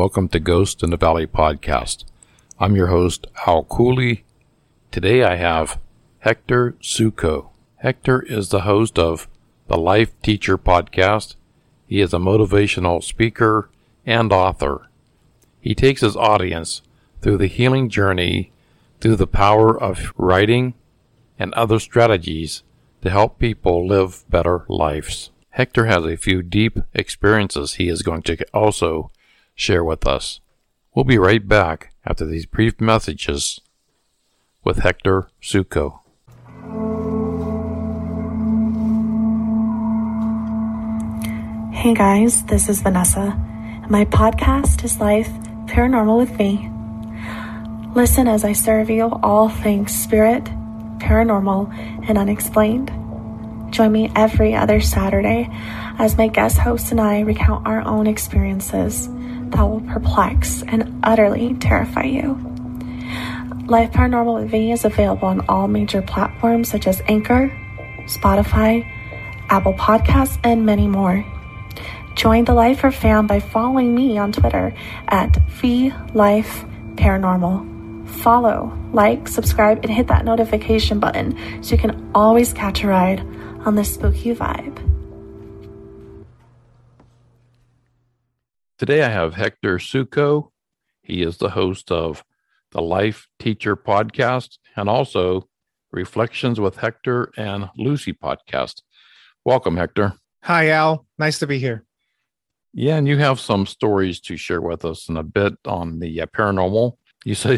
welcome to Ghost in the Valley podcast. I'm your host, Al Cooley. Today I have Hector Suko. Hector is the host of the Life Teacher podcast. He is a motivational speaker and author. He takes his audience through the healing journey through the power of writing and other strategies to help people live better lives. Hector has a few deep experiences he is going to also share with us. We'll be right back after these brief messages with Hector Suko. Hey guys, this is Vanessa. My podcast is Life Paranormal with me. Listen as I serve you all things spirit, paranormal, and unexplained. Join me every other Saturday as my guest host and I recount our own experiences that will perplex and utterly terrify you. Life Paranormal with Me is available on all major platforms such as Anchor, Spotify, Apple Podcasts, and many more. Join the Lifer fam by following me on Twitter at VLifeParanormal. Follow, like, subscribe, and hit that notification button so you can always catch a ride on this spooky vibe. Today I have Hector Suko. He is the host of the Life Teacher podcast and also Reflections with Hector and Lucy podcast. Welcome, Hector. Hi, Al. Nice to be here. Yeah, and you have some stories to share with us in a bit on the paranormal. You say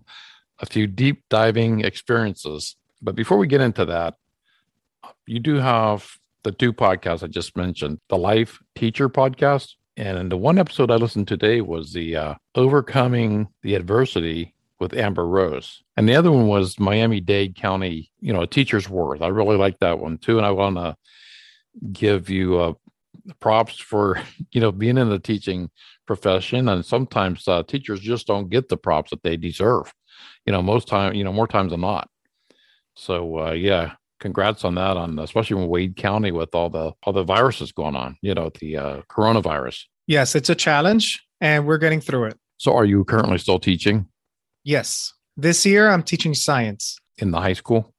a few deep diving experiences. But before we get into that, you do have the two podcasts I just mentioned, the Life Teacher podcast. And the one episode I listened to today was the Overcoming the Adversity with Amber Rose. And the other one was Miami-Dade County, A Teacher's Worth. I really like that one too. And I want to give you props for, being in the teaching profession. And sometimes teachers just don't get the props that they deserve, more times than not. So, congrats on that, especially in Wade County with all the viruses going on, the coronavirus. Yes, it's a challenge and we're getting through it. So are you currently still teaching? Yes. This year I'm teaching science. In the high school?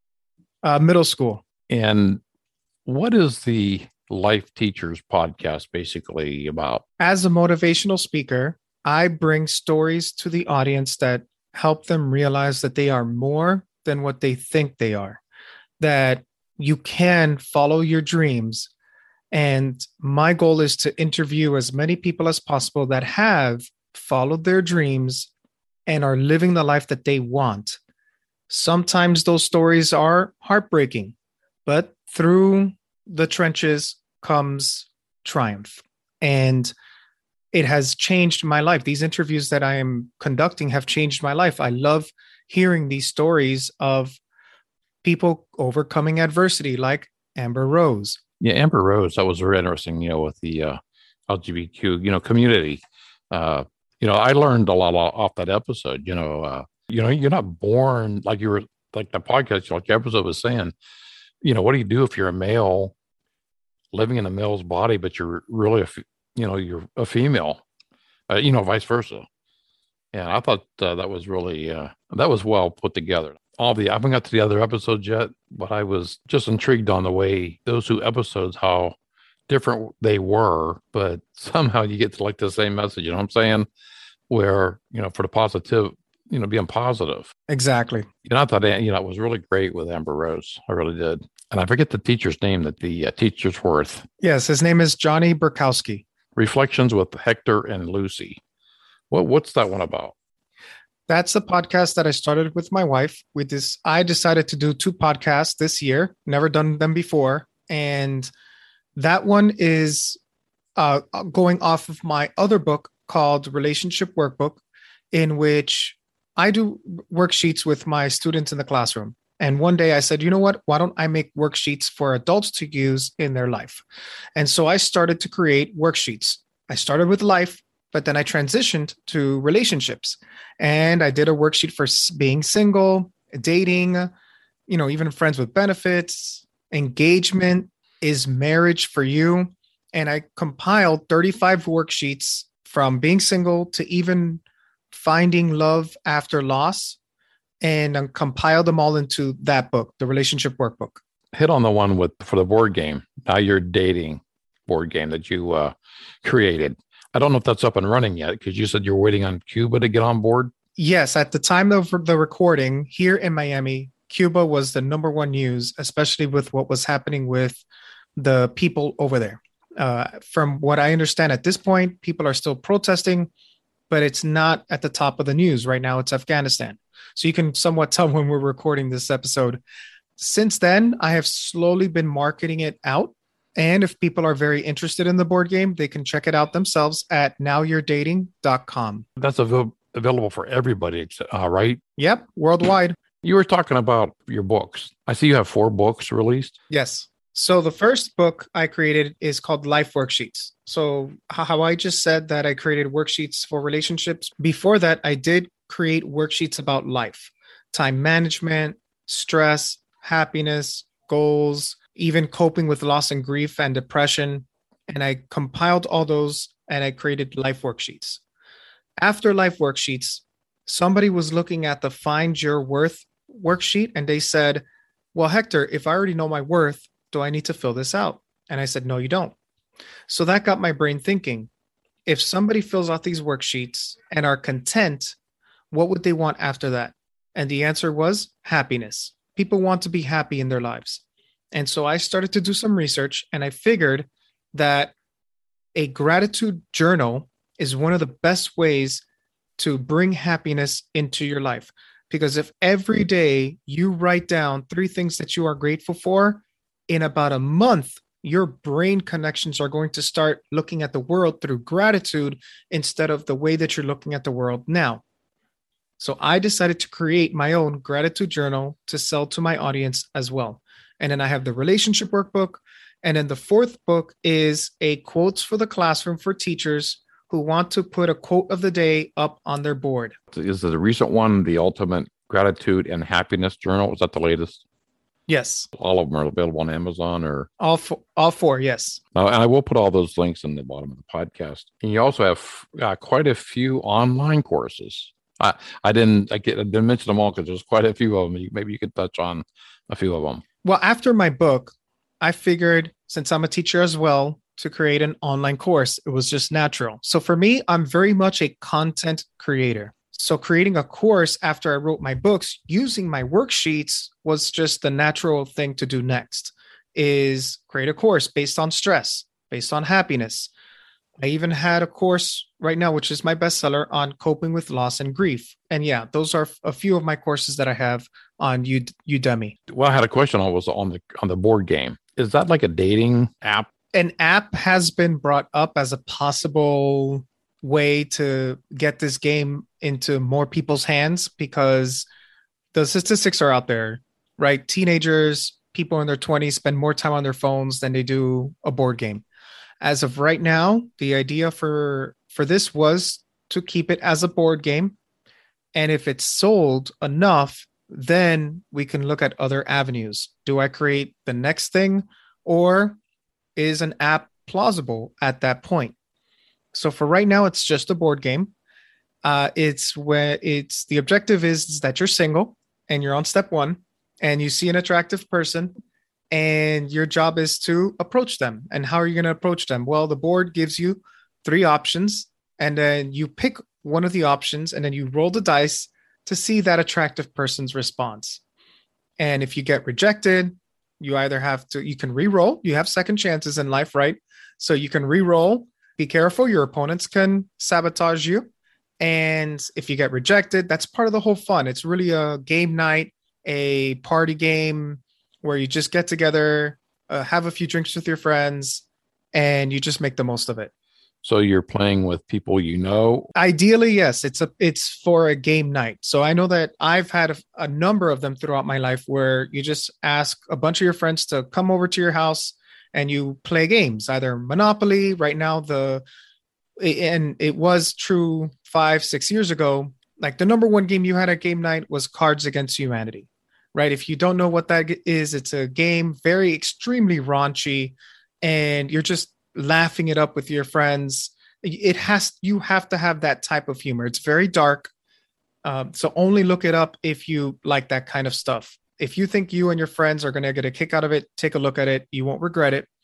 Middle school. And what is the Life Teachers podcast basically about? As a motivational speaker, I bring stories to the audience that help them realize that they are more than what they think they are, that you can follow your dreams. And my goal is to interview as many people as possible that have followed their dreams and are living the life that they want. Sometimes those stories are heartbreaking, but through the trenches comes triumph. And it has changed my life. These interviews that I am conducting have changed my life. I love hearing these stories of people overcoming adversity like Amber Rose. Yeah, Amber Rose, that was very interesting, with the LGBTQ, community. I learned a lot off that episode. You're not born like you were, like the podcast, like the episode was saying, what do you do if you're a male living in a male's body, but you're really, you're a female, vice versa. And I thought that was really, that was well put together. I haven't got to the other episodes yet, but I was just intrigued on the way those two episodes, how different they were, but somehow you get to like the same message, what I'm saying? Where, for the positive, being positive. Exactly. I thought, it was really great with Amber Rose. I really did. And I forget the teacher's name that the Teacher's Worth. Yes, his name is Johnny Burkowski. Reflections with Hector and Lucy. What's that one about? That's the podcast that I started with my wife. I decided to do two podcasts this year, never done them before. And that one is going off of my other book called Relationship Workbook, in which I do worksheets with my students in the classroom. And one day I said, you know what, why don't I make worksheets for adults to use in their life? And so I started to create worksheets. I started with life, but then I transitioned to relationships. And I did a worksheet for being single, dating, even friends with benefits, engagement, is marriage for you? And I compiled 35 worksheets from being single to even finding love after loss, and compiled them all into that book, the Relationship Workbook. Hit on the one for the board game. Now You're Dating board game that you created. I don't know if that's up and running yet because you said you're waiting on Cuba to get on board. Yes, at the time of the recording here in Miami, Cuba was the number one news, especially with what was happening with the people over there. From what I understand at this point, people are still protesting, but it's not at the top of the news right now. It's Afghanistan. So you can somewhat tell when we're recording this episode. Since then, I have slowly been marketing it out. And if people are very interested in the board game, they can check it out themselves at nowyourdating.com. That's available for everybody, right? Yep, worldwide. You were talking about your books. I see you have 4 books released. Yes. So the first book I created is called Life Worksheets. So how I just said that I created worksheets for relationships. Before that, I did create worksheets about life, time management, stress, happiness, goals, even coping with loss and grief and depression. And I compiled all those and I created Life Worksheets. After Life Worksheets, somebody was looking at the Find Your Worth worksheet and they said, well, Hector, if I already know my worth, do I need to fill this out? And I said, no, you don't. So that got my brain thinking. If somebody fills out these worksheets and are content, what would they want after that? And the answer was happiness. People want to be happy in their lives. And so I started to do some research and I figured that a gratitude journal is one of the best ways to bring happiness into your life. Because if every day you write down 3 things that you are grateful for, in about a month, your brain connections are going to start looking at the world through gratitude instead of the way that you're looking at the world now. So I decided to create my own gratitude journal to sell to my audience as well. And then I have the Relationship Workbook. And then the 4th book is a quotes for the classroom for teachers who want to put a quote of the day up on their board. Is the recent one, the Ultimate Gratitude and Happiness Journal? Is that the latest? Yes. All of them are available on Amazon or all four. Yes. And I will put all those links in the bottom of the podcast. And you also have quite a few online courses. I didn't mention them all because there's quite a few of them. Maybe you could touch on a few of them. Well, after my book, I figured since I'm a teacher as well to create an online course. It was just natural. So for me, I'm very much a content creator. So creating a course after I wrote my books using my worksheets was just the natural thing to do next, is create a course based on stress, based on happiness. I even had a course right now, which is my bestseller, on coping with loss and grief. And yeah, those are a few of my courses that I have on Udemy. Well, I had a question on the board game. Is that like a dating app? An app has been brought up as a possible way to get this game into more people's hands because the statistics are out there, right? Teenagers, people in their 20s spend more time on their phones than they do a board game. As of right now, the idea for this was to keep it as a board game. And if it's sold enough, then we can look at other avenues. Do I create the next thing, or is an app plausible at that point? So for right now, it's just a board game. The objective is that you're single and you're on step 1 and you see an attractive person and your job is to approach them. And how are you going to approach them? Well, the board gives you 3 options and then you pick one of the options and then you roll the dice to see that attractive person's response. And if you get rejected, you can re-roll. You have second chances in life, right? So you can re-roll. Be careful. Your opponents can sabotage you. And if you get rejected, that's part of the whole fun. It's really a game night, a party game where you just get together, have a few drinks with your friends, and you just make the most of it. So you're playing with people you know? Ideally, yes. It's for a game night. So I know that I've had a number of them throughout my life where you just ask a bunch of your friends to come over to your house and you play games, either Monopoly. Right now, and it was true 5-6 years ago, like the number one game you had at game night was Cards Against Humanity, right? If you don't know what that is, it's a game, very extremely raunchy, and you're just laughing it up with your friends. you have to have that type of humor. It's very dark. So only look it up if you like that kind of stuff. If you think you and your friends are going to get a kick out of it, take a look at it. You won't regret it.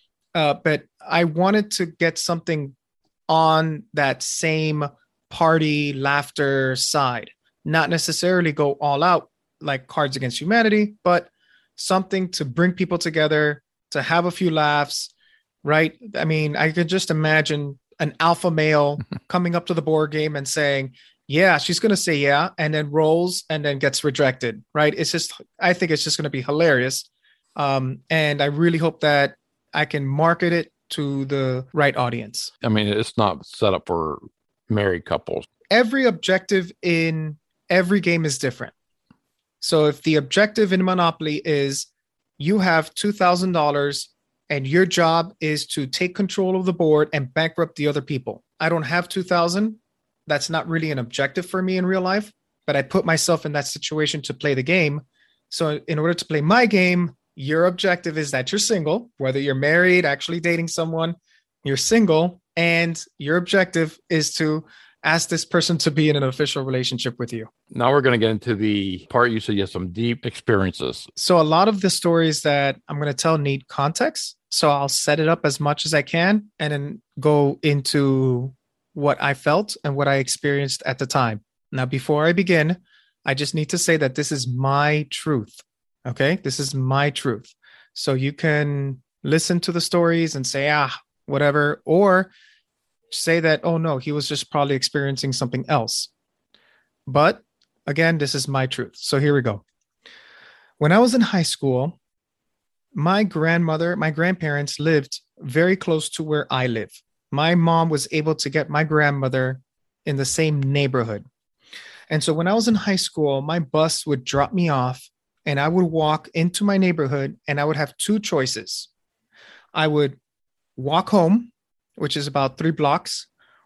But I wanted to get something on that same party laughter side, not necessarily go all out like Cards Against Humanity, but something to bring people together, to have a few laughs, right? I mean, I could just imagine an alpha male coming up to the board game and saying, yeah, she's going to say yeah, and then rolls and then gets rejected, right? I think it's just going to be hilarious. And I really hope that I can market it to the right audience. I mean, it's not set up for married couples. Every objective in every game is different. So if the objective in Monopoly is you have $2,000 and your job is to take control of the board and bankrupt the other people. I don't have 2,000. That's not really an objective for me in real life, but I put myself in that situation to play the game. So in order to play my game, your objective is that you're single, whether you're married, actually dating someone, you're single, and your objective is to ask this person to be in an official relationship with you. Now we're going to get into the part you said you have some deep experiences. So a lot of the stories that I'm going to tell need context. So I'll set it up as much as I can and then go into what I felt and what I experienced at the time. Now, before I begin, I just need to say that this is my truth. Okay, this is my truth. So you can listen to the stories and say, whatever, or say that, oh no, he was just probably experiencing something else. But again, this is my truth. So here we go. When I was in high school, my grandparents lived very close to where I live. My mom was able to get my grandmother in the same neighborhood. And so when I was in high school, my bus would drop me off and I would walk into my neighborhood and I would have two choices. I would walk home, which is about 3 blocks,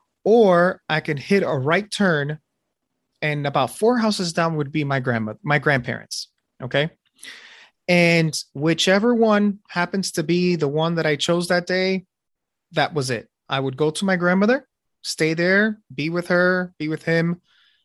or I can hit a right turn and about 4 houses down would be my grandparents. Okay. And whichever one happens to be the one that I chose that day, that was it. I would go to my grandmother, stay there, be with her, be with him,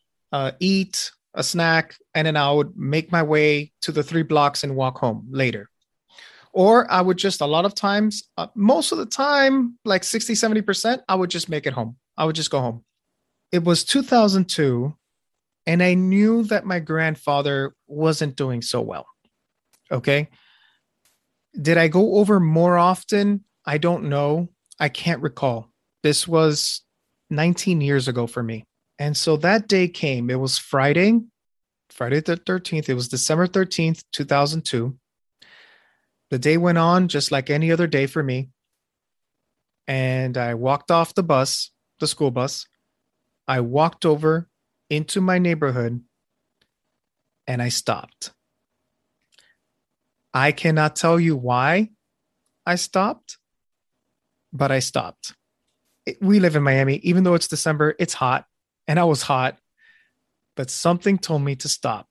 eat a snack, and then I would make my way to the 3 blocks and walk home later. Or I would just, a lot of times, most of the time, like 60, 70%, I would just make it home. I would just go home. It was 2002, and I knew that my grandfather wasn't doing so well. Okay. Did I go over more often? I don't know. I can't recall. This was 19 years ago for me. And so that day came. It was Friday the 13th. It was December 13th, 2002. The day went on just like any other day for me. And I walked off the school bus. I walked over into my neighborhood and I stopped. I cannot tell you why I stopped, but I stopped. We live in Miami. Even though it's December, it's hot. And I was hot, but something told me to stop.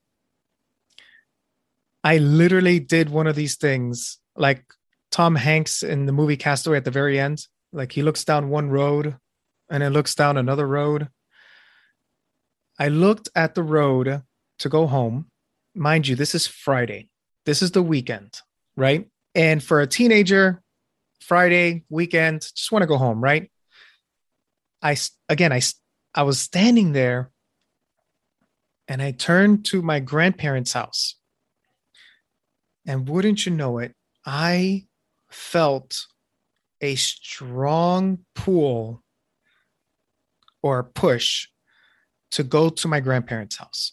I literally did one of these things like Tom Hanks in the movie Castaway at the very end. Like he looks down one road and then looks down another road. I looked at the road to go home. Mind you, this is Friday. This is the weekend, right? And for a teenager, Friday, weekend, just want to go home, right? I was standing there and I turned to my grandparents' house. And wouldn't you know it, I felt a strong pull or push to go to my grandparents' house.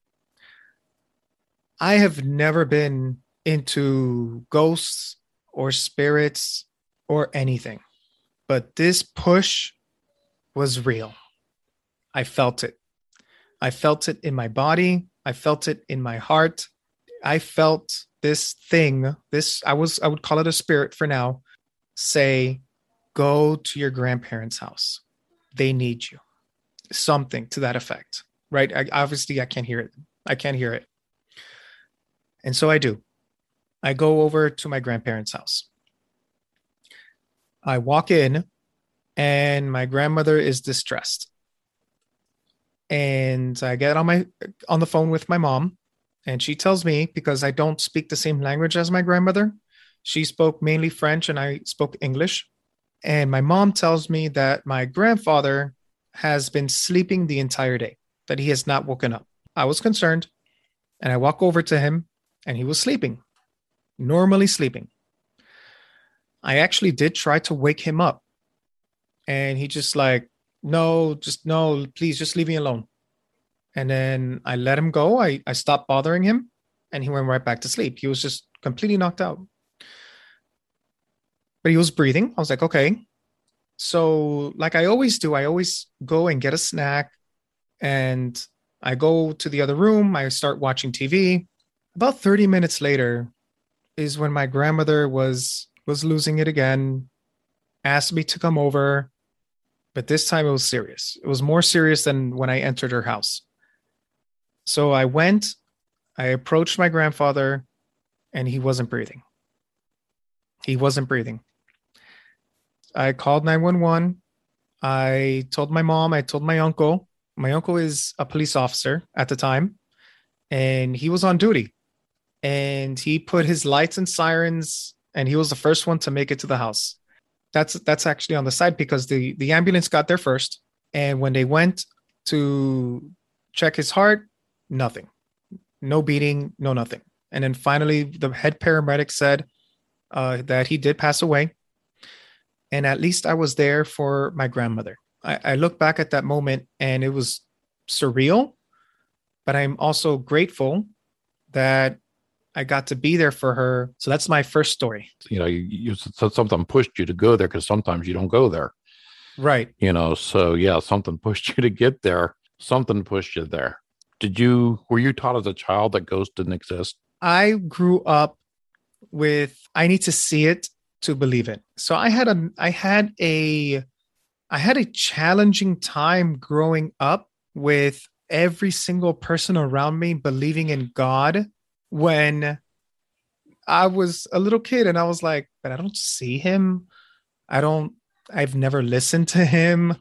I have never been into ghosts or spirits or anything, but this push was real. I felt it. I felt it in my body. I felt it in my heart. I felt this thing, I would call it a spirit for now, say, go to your grandparents' house. They need you. Something to that effect, right? Obviously, I can't hear it. I can't hear it. And so I do. I go over to my grandparents' house. I walk in and my grandmother is distressed. And I get on the phone with my mom, and she tells me, because I don't speak the same language as my grandmother, she spoke mainly French and I spoke English. And my mom tells me that my grandfather has been sleeping the entire day, that he has not woken up. I was concerned, and I walk over to him, and he was sleeping, normally sleeping. I actually did try to wake him up, and he just like, no, just no, please just leave me alone. And then I let him go. I stopped bothering him, and he went right back to sleep. He was just completely knocked out. But he was breathing. I was like, okay. So, like I always do, I always go and get a snack, and I go to the other room. I start watching TV. About 30 minutes later is when my grandmother was losing it again, asked me to come over, but this time it was serious. It was more serious than when I entered her house. So I went, I approached my grandfather, and he wasn't breathing. He wasn't breathing. I called 911. I told my mom, I told my uncle. My uncle is a police officer at the time, and he was on duty. And he put his lights and sirens, and he was the first one to make it to the house. That's actually on the side, because the ambulance got there first. And when they went to check his heart, nothing. No beating, no nothing. And then finally, the head paramedic said that he did pass away. And at least I was there for my grandmother. I look back at that moment, and it was surreal, but I'm also grateful that I got to be there for her. So that's my first story. You know, you said something pushed you to go there, because sometimes you don't go there. Right. You know, so yeah, something pushed you to get there. Something pushed you there. Were you taught as a child that ghosts didn't exist? I grew up with, I need to see it to believe it. So I had a challenging time growing up with every single person around me believing in God, when I was a little kid, and I was like, but I don't see him. I've never listened to him.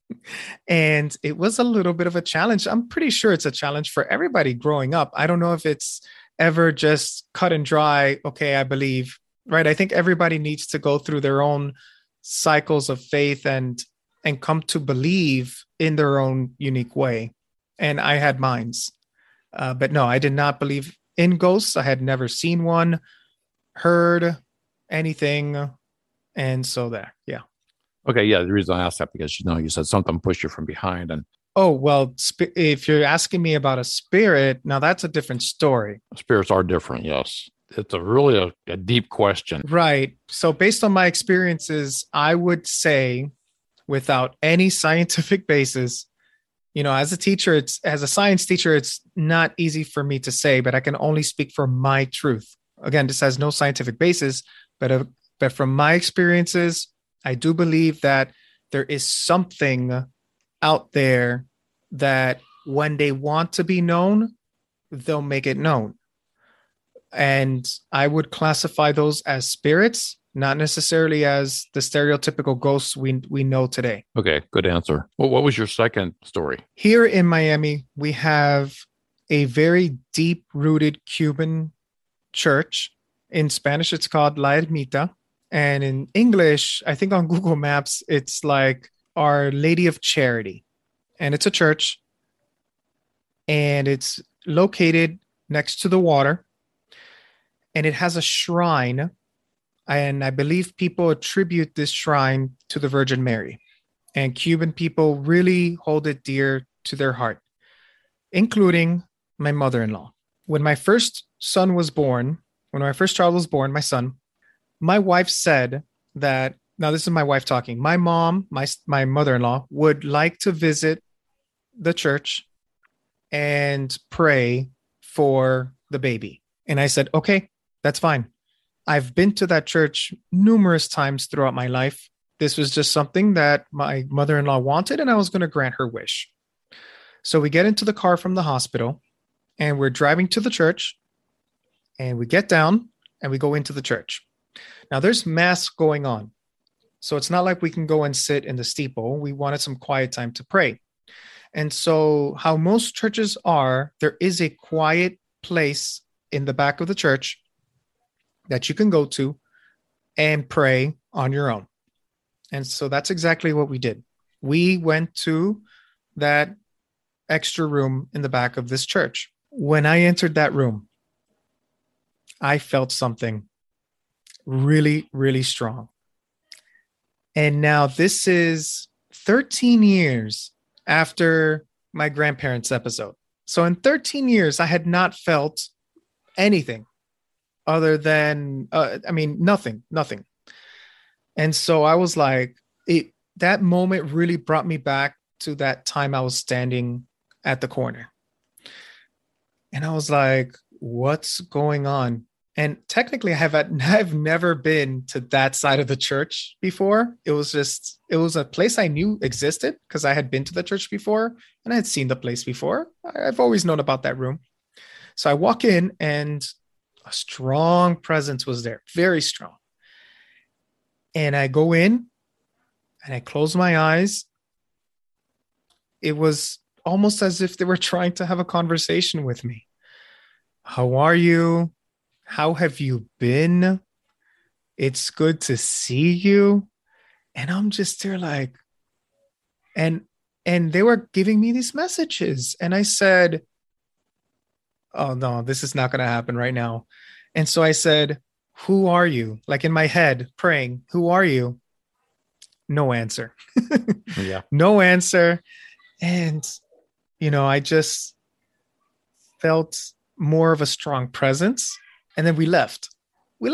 And it was a little bit of a challenge. I'm pretty sure it's a challenge for everybody growing up. I don't know if it's ever just cut and dry. Okay, I believe, right? I think everybody needs to go through their own cycles of faith and come to believe in their own unique way. And I had mines. But no, I did not believe in ghosts. I had never seen one, heard anything. And so that, yeah. Okay, yeah. The reason I asked that, because you said something pushed you from behind, and oh well, if you're asking me about a spirit, now that's a different story. Spirits are different. Yes, it's really a deep question. Right. So based on my experiences, I would say, without any scientific basis, as a teacher, as a science teacher, it's not easy for me to say, but I can only speak for my truth. Again, this has no scientific basis, but from my experiences, I do believe that there is something out there that when they want to be known, they'll make it known. And I would classify those as spirits, not necessarily as the stereotypical ghosts we know today. Okay, good answer. Well, what was your second story? Here in Miami, we have a very deep-rooted Cuban church. In Spanish, it's called La Ermita. And in English, I think on Google Maps, it's like Our Lady of Charity. And it's a church. And it's located next to the water. And it has a shrine. And I believe people attribute this shrine to the Virgin Mary. And Cuban people really hold it dear to their heart, including my mother-in-law. When my first child was born, my son, my wife said that, now this is my wife talking, my mom, my mother-in-law, would like to visit the church and pray for the baby. And I said, okay, that's fine. I've been to that church numerous times throughout my life. This was just something that my mother-in-law wanted, and I was going to grant her wish. So we get into the car from the hospital, and we're driving to the church, and we get down, and we go into the church. Now, there's mass going on. So it's not like we can go and sit in the steeple. We wanted some quiet time to pray. And so, how most churches are, there is a quiet place in the back of the church that you can go to and pray on your own. And so that's exactly what we did. We went to that extra room in the back of this church. When I entered that room, I felt something really, really strong. And now this is 13 years after my grandparents' episode. So in 13 years, I had not felt anything other than, nothing. And so I was like, that moment really brought me back to that time I was standing at the corner. And I was like, what's going on? And technically, I've never been to that side of the church before. It was a place I knew existed because I had been to the church before and I had seen the place before. I've always known about that room. So I walk in and a strong presence was there, very strong. And I go in and I close my eyes. It was almost as if they were trying to have a conversation with me. How are you? How have you been? It's good to see you. And I'm just there like, and they were giving me these messages. And I said, oh no, this is not going to happen right now. And so I said, who are you? Like in my head, praying, who are you? No answer. Yeah. No answer. And, I just felt more of a strong presence. And then we left. We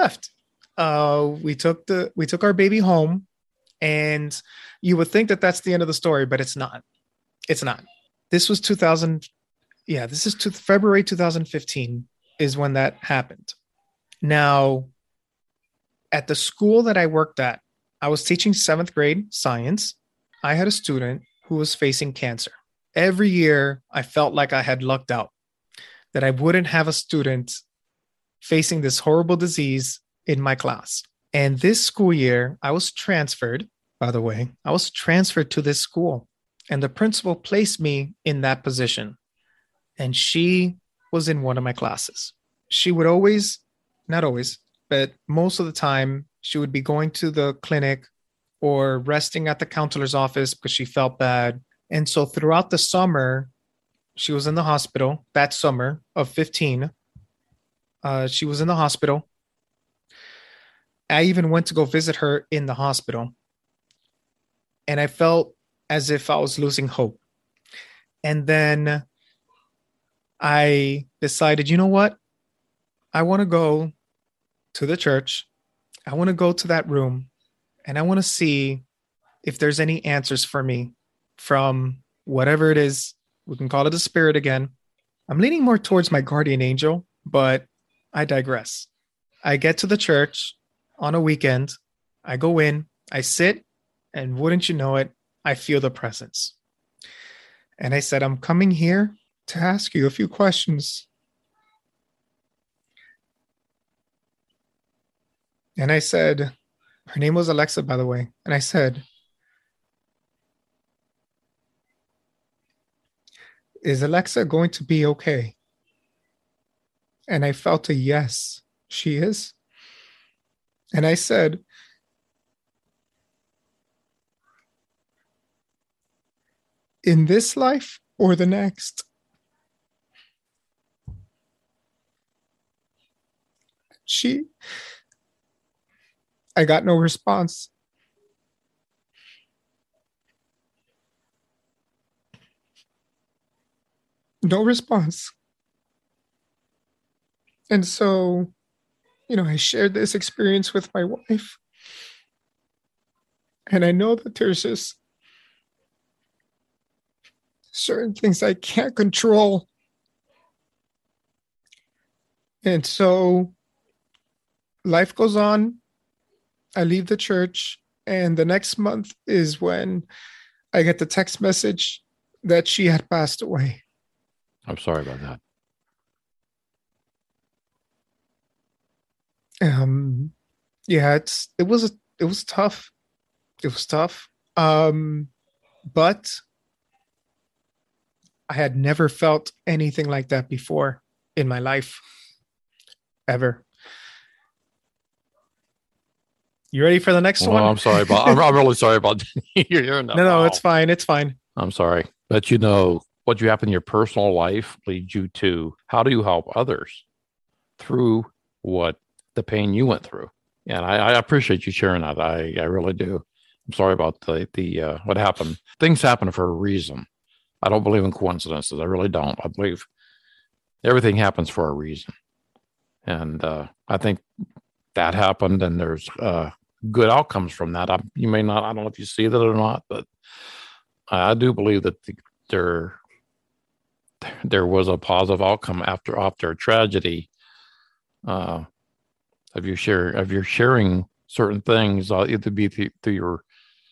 took our baby home, and you would think that that's the end of the story, but it's not. It's not. This was 2000. Yeah, this is February 2015 is when that happened. Now, at the school that I worked at, I was teaching 7th grade science. I had a student who was facing cancer. Every year, I felt like I had lucked out, that I wouldn't have a student facing this horrible disease in my class. And this school year, I was transferred, by the way, to this school. And the principal placed me in that position. And she was in one of my classes. She would always, not always, but most of the time, she would be going to the clinic or resting at the counselor's office because she felt bad. And so throughout the summer, she was in the hospital. That summer of 15, she was in the hospital. I even went to go visit her in the hospital. And I felt as if I was losing hope. And then I decided, you know what? I want to go to the church. I want to go to that room. And I want to see if there's any answers for me from whatever it is. We can call it a spirit again. I'm leaning more towards my guardian angel, but I digress. I get to the church on a weekend. I go in, I sit, and wouldn't you know it, I feel the presence. And I said, I'm coming here to ask you a few questions. And I said, her name was Alexa, by the way. And I said, is Alexa going to be okay? And I felt a yes, she is. And I said, in this life or the next? I got no response. No response. And so, I shared this experience with my wife. And I know that there's just certain things I can't control. And so life goes on. I leave the church, and the next month is when I get the text message that she had passed away. I'm sorry about that. Yeah, it was tough. It was tough. But I had never felt anything like that before in my life, ever. You ready for the next Well, one? I'm sorry about. I'm really sorry about hearing that. No, Wow. it's fine. It's fine. I'm sorry, but what you have in your personal life leads you to how do you help others through what the pain you went through. And I appreciate you sharing that. I really do. I'm sorry about the what happened. Things happen for a reason. I don't believe in coincidences. I really don't. I believe everything happens for a reason. And I think that happened, and there's good outcomes from that. You may not. I don't know if you see that or not, but I do believe that there was a positive outcome after a tragedy. Of you sharing certain things, either be through your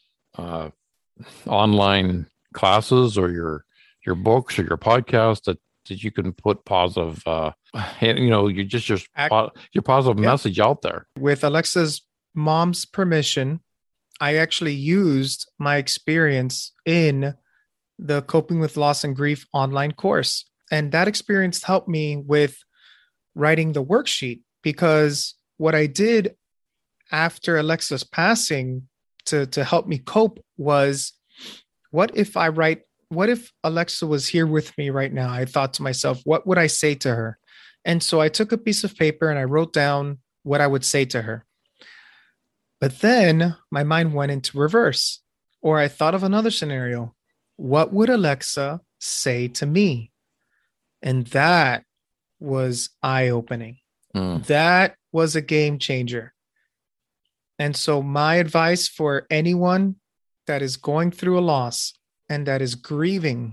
online classes or your books or your podcast that you can put positive, you just your positive message out there. With Alexa's mom's permission, I actually used my experience in the Coping with Loss and Grief online course. And that experience helped me with writing the worksheet, because what I did after Alexa's passing to help me cope was, what if Alexa was here with me right now? I thought to myself, what would I say to her? And so I took a piece of paper and I wrote down what I would say to her. But then my mind went into reverse, or I thought of another scenario. What would Alexa say to me? And that was eye-opening. That was a game changer. And so my advice for anyone that is going through a loss and that is grieving,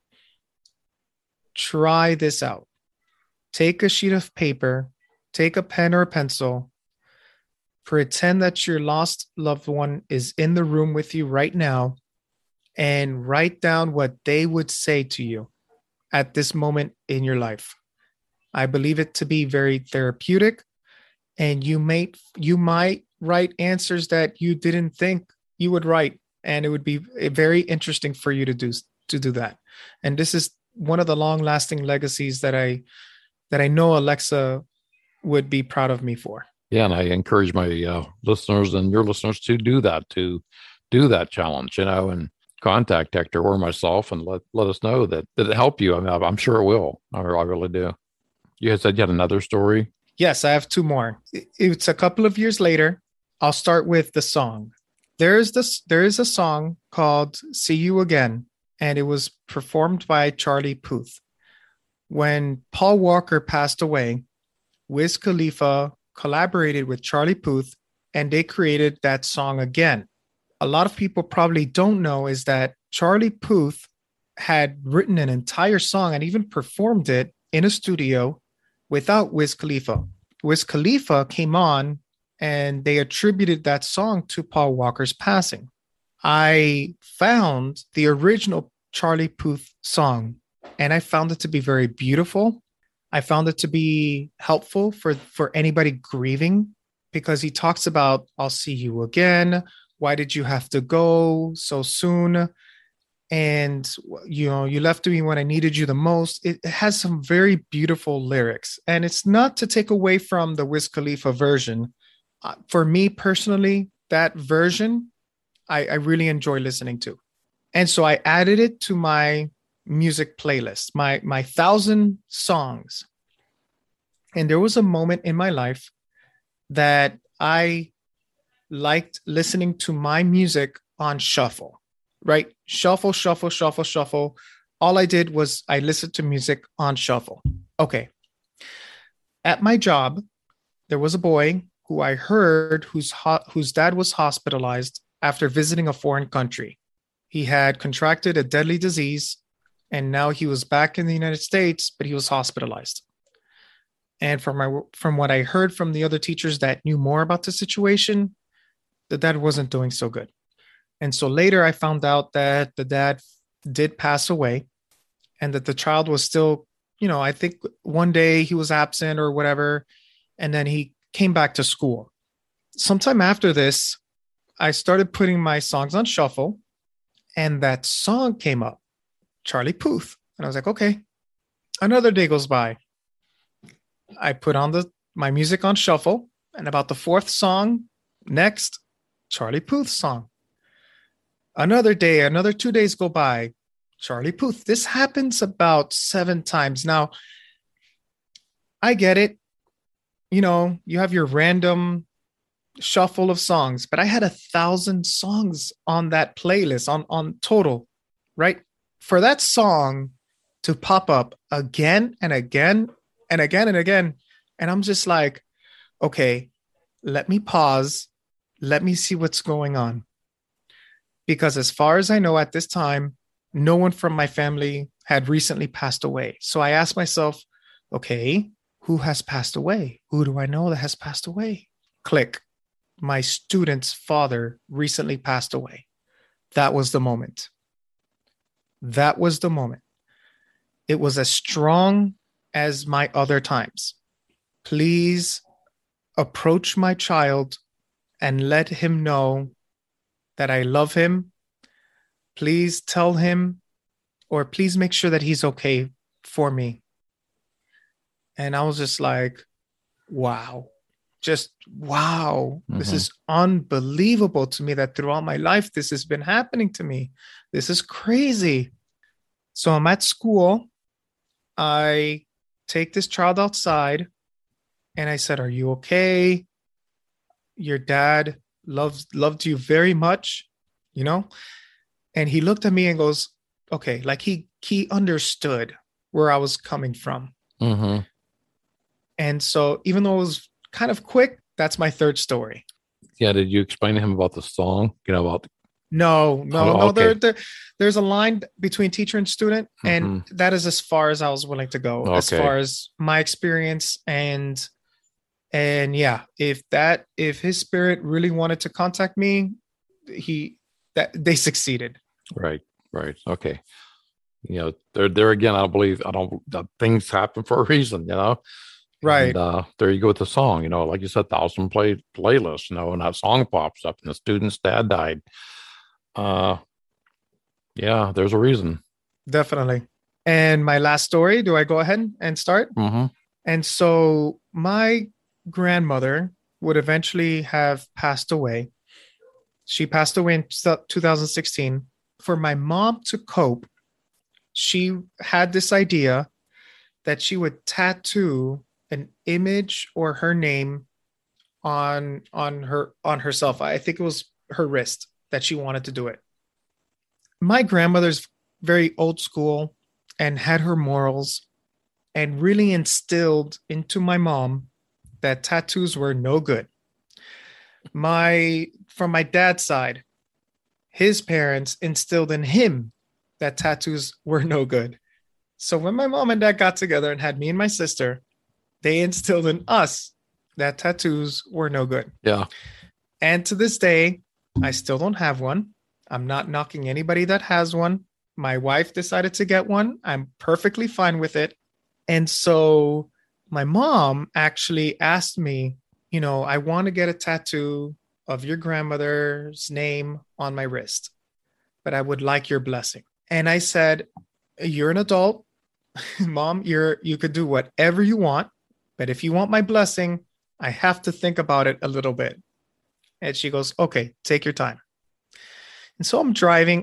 try this out. Take a sheet of paper, take a pen or a pencil, pretend that your lost loved one is in the room with you right now, and write down what they would say to you at this moment in your life. I believe it to be very therapeutic, and you might write answers that you didn't think you would write, and it would be very interesting for you to do that. And this is one of the long-lasting legacies that I know Alexa would be proud of me for. Yeah, and I encourage my listeners and your listeners to do that, challenge, and contact Hector or myself and let us know that it helped you. I mean, I'm sure it will. I really do. You had said you had another story? Yes, I have two more. It's a couple of years later. I'll start with the song. There is a song called See You Again, and it was performed by Charlie Puth. When Paul Walker passed away, Wiz Khalifa collaborated with Charlie Puth, and they created that song again. A lot of people probably don't know is that Charlie Puth had written an entire song and even performed it in a studio without Wiz Khalifa. Wiz Khalifa came on and they attributed that song to Paul Walker's passing. I found the original Charlie Puth song, and I found it to be very beautiful. I found it to be helpful for anybody grieving, because he talks about, I'll see you again. Why did you have to go so soon? And, you left me when I needed you the most. It has some very beautiful lyrics, and it's not to take away from the Wiz Khalifa version. For me personally, that version, I really enjoy listening to. And so I added it to my music playlist, my 1,000 songs. And there was a moment in my life that I liked listening to my music on shuffle, right? Shuffle, shuffle, shuffle, shuffle. All I did was I listened to music on shuffle. Okay. At my job, there was a boy who I heard whose dad was hospitalized after visiting a foreign country. He had contracted a deadly disease, and now he was back in the United States, but he was hospitalized. And from what I heard from the other teachers that knew more about the situation, the dad wasn't doing so good. And so later I found out that the dad did pass away, and that the child was still, I think one day he was absent or whatever, and then he came back to school. Sometime after this, I started putting my songs on shuffle, and that song came up, Charlie Puth. And I was like, okay, another day goes by. I put on my music on shuffle, and about the fourth song, next, Charlie Puth song. Another day, another 2 days go by, Charlie Puth. This happens about 7 times. Now, I get it. You know, you have your random shuffle of songs, but I had 1,000 songs on that playlist on total, right? For that song to pop up again and again and again and again. And I'm just like, okay, let me pause. Let me see what's going on. Because as far as I know at this time, no one from my family had recently passed away. So I asked myself, okay, who has passed away? Who do I know that has passed away? Click. My student's father recently passed away. That was the moment. That was the moment. It was as strong as my other times. Please approach my child and let him know that I love him. Please tell him, or please make sure that he's okay for me. And I was just like, wow, just wow. Mm-hmm. This is unbelievable to me that throughout my life, this has been happening to me. This is crazy. So I'm at school. I take this child outside and I said, are you okay? Your dad loved you very much, you know? And he looked at me and goes, okay, like he understood where I was coming from. Mm-hmm. And so even though it was kind of quick, that's my third story. Yeah. Did you explain to him about the song? You know, about No. Okay. There's a line between teacher and student, and that is as far as I was willing to go, as far as my experience. And yeah, if his spirit really wanted to contact me, they succeeded. Right. Okay. You know, there again, things happen for a reason, you know? Right. And there you go with the song, you know, like you said, 1,000 playlists, you know, and that song pops up and the student's dad died. Yeah, there's a reason. Definitely. And my last story, do I go ahead and start? Mm-hmm. And so my grandmother would eventually have passed away. She passed away in 2016. For my mom to cope, she had this idea that she would tattoo an image or her name on herself. I think it was her wrist that she wanted to do it. My grandmother's very old school and had her morals and really instilled into my mom that tattoos were no good. From my dad's side, his parents instilled in him that tattoos were no good. So when my mom and dad got together and had me and my sister, they instilled in us that tattoos were no good. Yeah. And to this day, I still don't have one. I'm not knocking anybody that has one. My wife decided to get one. I'm perfectly fine with it. And so my mom actually asked me, you know, I want to get a tattoo of your grandmother's name on my wrist, but I would like your blessing. And I said, you're an adult, Mom, you could do whatever you want, but if you want my blessing, I have to think about it a little bit. And she goes, okay, take your time. And so I'm driving,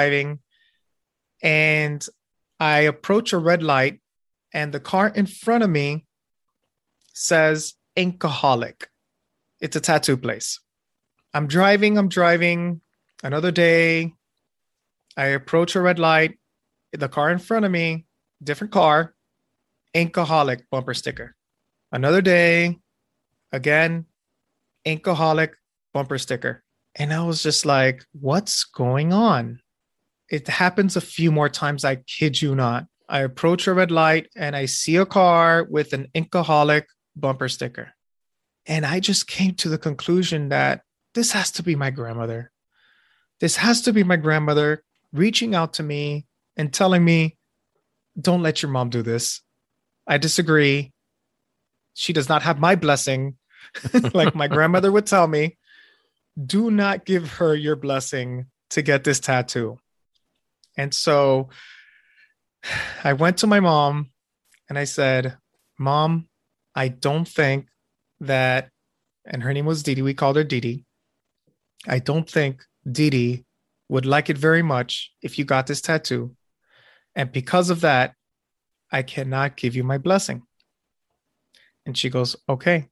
and I approach a red light, and the car in front of me says Inkaholic. It's a tattoo place. I'm driving another day. I approach a red light, the car in front of me, different car, Inkaholic bumper sticker. Another day, again, Inkaholic bumper sticker. And I was just like, what's going on? It happens a few more times, I kid you not. I approach a red light and I see a car with an Inkaholic bumper sticker. And I just came to the conclusion that this has to be my grandmother. This has to be my grandmother reaching out to me and telling me, don't let your mom do this. I disagree. She does not have my blessing, like my grandmother would tell me. do not give her your blessing to get this tattoo. And so I went to my mom and I said, Mom, I don't think that, and her name was Didi. We called her Didi. I don't think Didi would like it very much if you got this tattoo. And because of that, I cannot give you my blessing. And she goes, okay.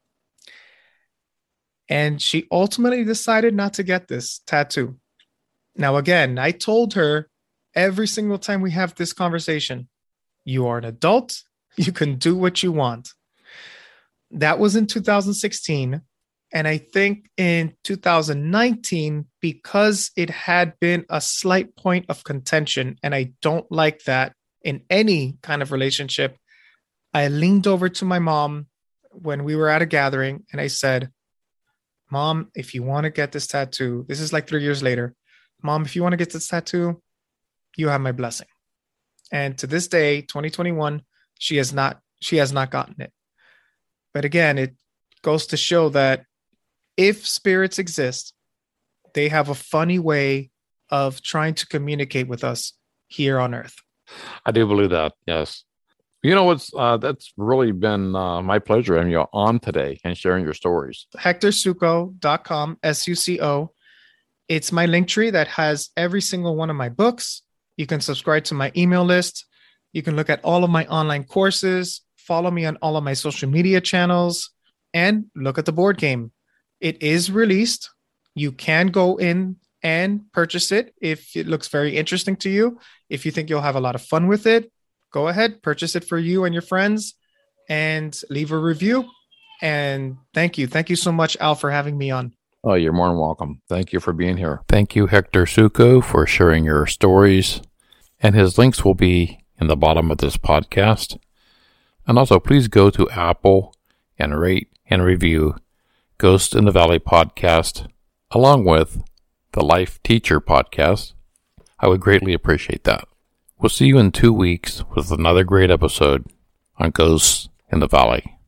And she ultimately decided not to get this tattoo. Now, again, I told her every single time we have this conversation, you are an adult. You can do what you want. That was in 2016. And I think in 2019, because it had been a slight point of contention, and I don't like that in any kind of relationship, I leaned over to my mom when we were at a gathering and I said, Mom, if you want to get this tattoo, this is like 3 years later. Mom, if you want to get this tattoo, you have my blessing. And to this day, 2021, she has not gotten it. But again, it goes to show that if spirits exist, they have a funny way of trying to communicate with us here on Earth. I do believe that. Yes. You know what's that's really been my pleasure having you on today and sharing your stories. HectorSucco.com, SUCO. It's my link tree that has every single one of my books. You can subscribe to my email list. You can look at all of my online courses, follow me on all of my social media channels, and look at the board game. It is released. You can go in and purchase it if it looks very interesting to you. If you think you'll have a lot of fun with it, go ahead, purchase it for you and your friends and leave a review. And thank you. Thank you so much, Al, for having me on. Oh, you're more than welcome. Thank you for being here. Thank you, Hector Succo, for sharing your stories. And his links will be in the bottom of this podcast. And also, please go to Apple and rate and review Ghost in the Valley podcast, along with the Life Teacher podcast. I would greatly appreciate that. We'll see you in 2 weeks with another great episode on Ghosts in the Valley.